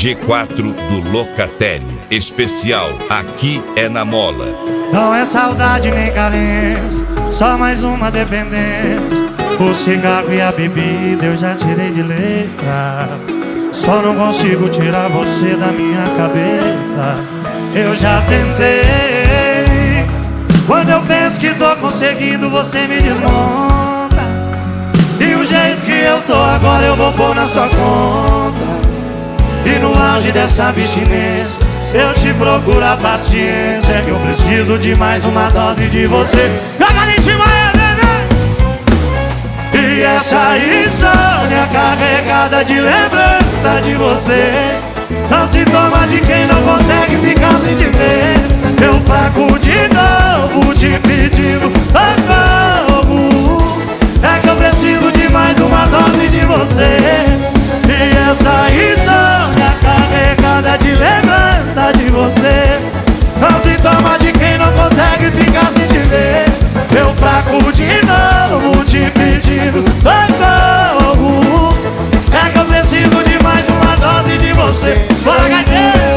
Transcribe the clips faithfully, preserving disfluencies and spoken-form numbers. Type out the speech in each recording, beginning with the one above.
G quatro do Locatelli. Especial Aqui é na Mola. Não é saudade nem carência, só mais uma dependência. O cigarro e a bebida eu já tirei de letra. Só não consigo tirar você da minha cabeça. Eu já tentei. Quando eu penso que tô conseguindo, você me desmonta. E o jeito que eu tô agora eu vou pôr na sua conta. E no auge dessa abstinência eu te procuro a paciência, que eu preciso de mais uma dose de você. Joga ali em cima, é, bebê! E essa insônia carregada de lembrança de você são sintomas de quem não consegue ficar sem te ver. Eu fraco de novo, te pedindo socorro. É que eu preciso de mais uma dose de você. E essa insônia carregada de lembrança de você são sintomas de quem não consegue ficar sem te ver. Eu fraco de novo, te pedindo socorro. É que eu preciso de mais uma dose de você. Bora, gaiteiro!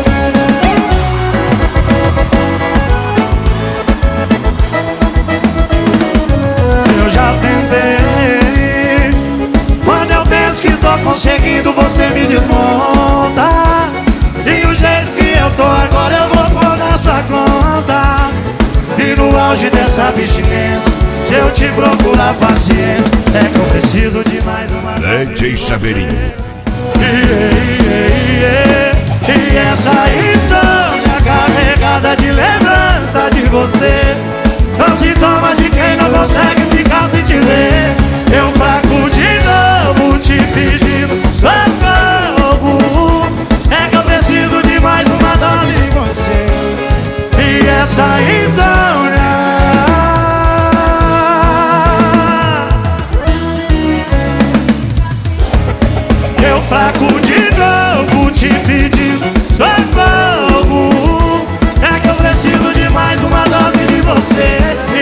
Eu já tentei. Quando eu penso que tô conseguindo, você me desmonta. E o jeito que eu tô agora eu vou pôr nessa conta. E no auge dessa abstinência, se eu te procuro a paciência, é que eu preciso de mais uma D J Chaveirinho. E, e, e, e essa insônia carregada de lembrança de você são sintomas de quem não consegue ficar sem te ver. Eu fraco de novo, te pedindo socorro. É que eu preciso de mais uma dose de você. E essa insônia, eu fraco de novo, te pedindo socorro. É que eu preciso de mais uma dose de você.